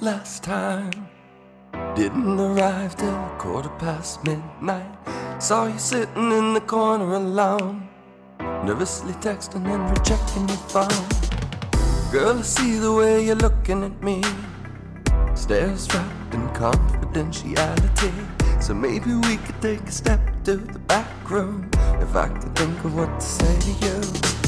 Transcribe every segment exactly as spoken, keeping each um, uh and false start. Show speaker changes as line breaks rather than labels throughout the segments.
last time. Didn't arrive till quarter past midnight. Saw you sitting in the corner alone, nervously texting and rechecking your phone. Girl, I see the way you're looking at me, stares wrapped in confidentiality. So maybe we could take a step to the back room, if I could think of what to say to you.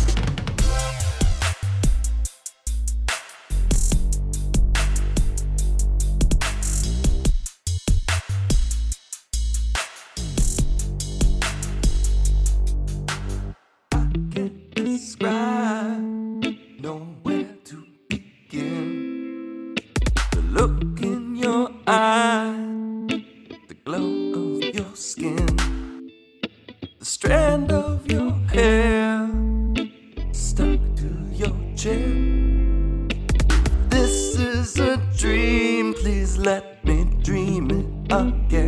Describe nowhere to begin. The look in your eye, the glow of your skin, the strand of your hair stuck to your chin. This is a dream, please let me dream it again.